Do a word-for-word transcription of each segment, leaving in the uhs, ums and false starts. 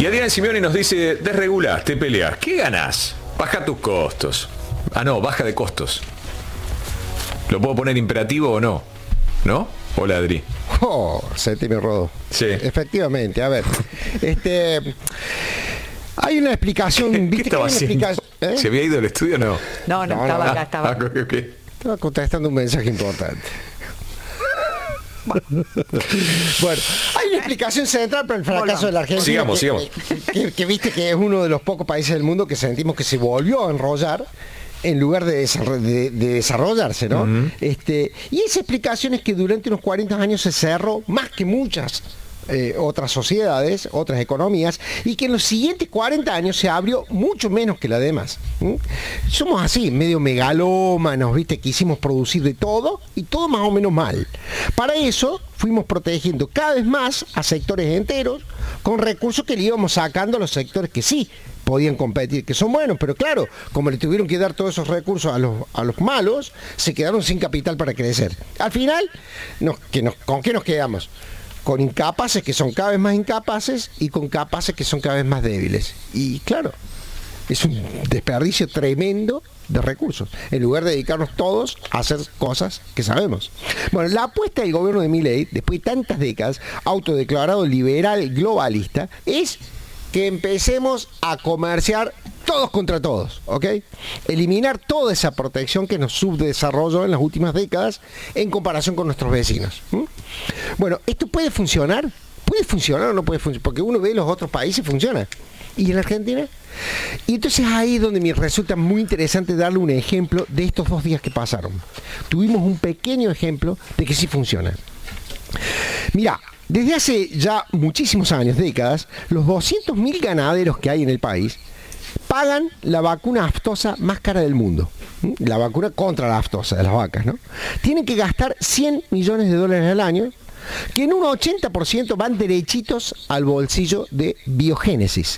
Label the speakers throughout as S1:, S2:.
S1: Y Adrián Simeoni nos dice, desregulás, te peleas, ¿qué ganás? Baja tus costos. Ah, no, baja de costos. ¿Lo puedo poner imperativo o no? ¿No? Hola, Adri.
S2: Oh, sentime rodo.
S1: Sí.
S2: Efectivamente, a ver. Este... Hay una explicación.
S1: ¿Qué
S2: ¿Viste
S1: estaba
S2: que hay una
S1: haciendo?
S2: explicación? ¿Eh?
S1: ¿Se había ido del estudio o no?
S3: No, no,
S2: No,
S3: estaba
S2: no,
S3: acá,
S1: Ah,
S3: estaba.
S1: ah, ok, ok.
S2: Estaba contestando un mensaje importante. Bueno, hay una explicación central para el fracaso
S3: Volvamos.
S2: de la Argentina.
S1: Sigamos,
S2: que,
S1: sigamos.
S2: Que, que- que viste que es uno de los pocos países del mundo que sentimos que se volvió a enrollar en lugar de, desarro- de- de desarrollarse, ¿no?
S1: Uh-huh.
S2: este, y esa explicación es que durante unos cuarenta años se cerró más que muchas eh, otras sociedades, otras economías, y que en los siguientes cuarenta años se abrió mucho menos que la demás. ¿Mm? Somos así, medio megalómanos, ¿viste? Quisimos producir de todo y todo más o menos mal. Para eso fuimos protegiendo cada vez más a sectores enteros con recursos que le íbamos sacando a los sectores que sí podían competir, que son buenos, pero claro, como le tuvieron que dar todos esos recursos a los, a los malos, se quedaron sin capital para crecer. Al final, nos, que nos, ¿con qué nos quedamos? Con incapaces que son cada vez más incapaces y con capaces que son cada vez más débiles. Y claro, es un desperdicio tremendo de recursos, en lugar de dedicarnos todos a hacer cosas que sabemos. Bueno, la apuesta del gobierno de Milei, después de tantas décadas, autodeclarado liberal globalista, es que empecemos a comerciar todos contra todos, ¿ok? Eliminar toda esa protección que nos subdesarrolló en las últimas décadas en comparación con nuestros vecinos. ¿Mm? Bueno, ¿esto puede funcionar? ¿Puede funcionar o no puede funcionar? Porque uno ve los otros países funciona. ¿Y en la Argentina? Y entonces ahí es donde me resulta muy interesante darle un ejemplo de estos dos días que pasaron. Tuvimos un pequeño ejemplo de que sí funciona. Mira, desde hace ya muchísimos años, décadas, los doscientos mil ganaderos que hay en el país pagan la vacuna aftosa más cara del mundo. La vacuna contra la aftosa de las vacas, ¿no? Tienen que gastar cien millones de dólares al año, que en un ochenta por ciento van derechitos al bolsillo de Biogénesis,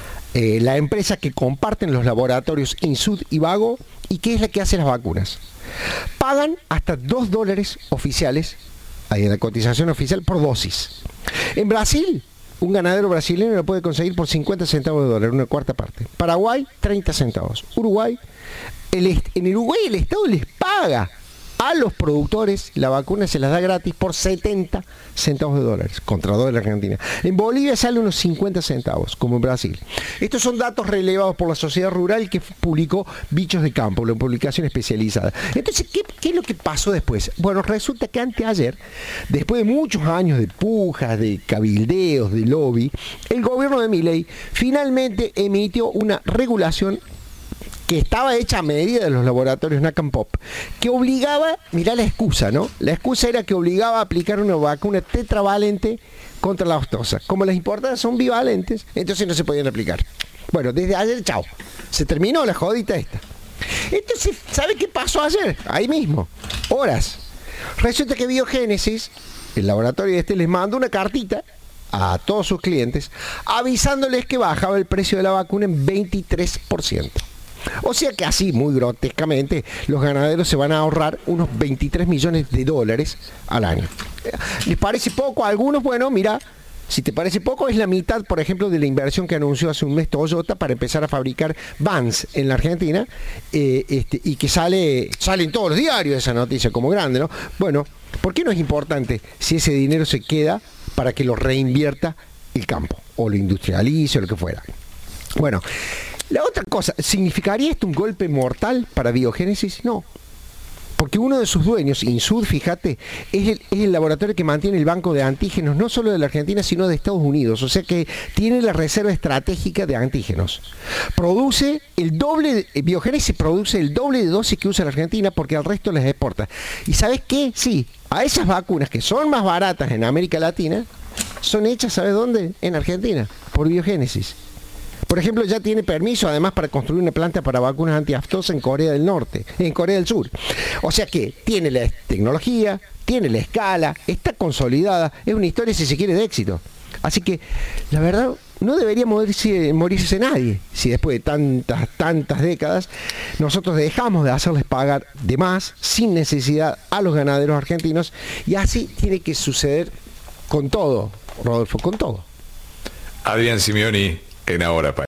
S2: eh, la empresa que comparten los laboratorios Insud y Vago y que es la que hace las vacunas. Pagan hasta dos dólares oficiales, ahí en la cotización oficial, por dosis. En Brasil, un ganadero brasileño lo puede conseguir por cincuenta centavos de dólar, una cuarta parte. Paraguay, treinta centavos. Uruguay, el est- en Uruguay el Estado les paga a los productores, la vacuna se las da gratis por setenta centavos de dólares, contra dólar Argentina. En Bolivia sale unos cincuenta centavos, como en Brasil. Estos son datos relevados por la Sociedad Rural que publicó Bichos de Campo, una publicación especializada. Entonces, ¿qué, qué es lo que pasó después? Bueno, resulta que anteayer, después de muchos años de pujas, de cabildeos, de lobby, el gobierno de Milei finalmente emitió una regulación que estaba hecha a medida de los laboratorios Nakam Pop, que obligaba, mirá la excusa, ¿no? La excusa era que obligaba a aplicar una vacuna tetravalente contra la aftosa. Como las importadas son bivalentes, entonces no se podían aplicar. Bueno, desde ayer, chao. Se terminó la jodita esta. Entonces, ¿sabe qué pasó ayer? Ahí mismo. Horas. Resulta que Biogénesis, el laboratorio este, les mandó una cartita a todos sus clientes avisándoles que bajaba el precio de la vacuna en veintitrés por ciento. O sea que así, muy grotescamente, los ganaderos se van a ahorrar unos veintitrés millones de dólares al año. ¿Les parece poco a algunos? Bueno, mira, si te parece poco, es la mitad, por ejemplo, de la inversión que anunció hace un mes Toyota para empezar a fabricar vans en la Argentina, eh, este, y que sale, sale en todos los diarios esa noticia como grande, ¿no? Bueno, ¿por qué no es importante si ese dinero se queda para que lo reinvierta el campo, o lo industrialice, o lo que fuera? Bueno, la otra cosa, ¿significaría esto un golpe mortal para Biogénesis? No. Porque uno de sus dueños, Insud, fíjate, es el, es el laboratorio que mantiene el banco de antígenos, no solo de la Argentina, sino de Estados Unidos. O sea que tiene la reserva estratégica de antígenos. Produce el doble, de, Biogénesis produce el doble de dosis que usa la Argentina porque al resto les exporta. ¿Y sabes qué? Sí, a esas vacunas que son más baratas en América Latina, son hechas, ¿sabes dónde? En Argentina, por Biogénesis. Por ejemplo, ya tiene permiso además para construir una planta para vacunas antiaftosa en Corea del Norte, en Corea del Sur. O sea que tiene la tecnología, tiene la escala, está consolidada, es una historia, si se quiere, de éxito. Así que, la verdad, no debería morirse, morirse nadie si después de tantas, tantas décadas nosotros dejamos de hacerles pagar de más, sin necesidad, a los ganaderos argentinos, y así tiene que suceder con todo, Rodolfo, con todo.
S1: Adrián Simeoni en Ahora País.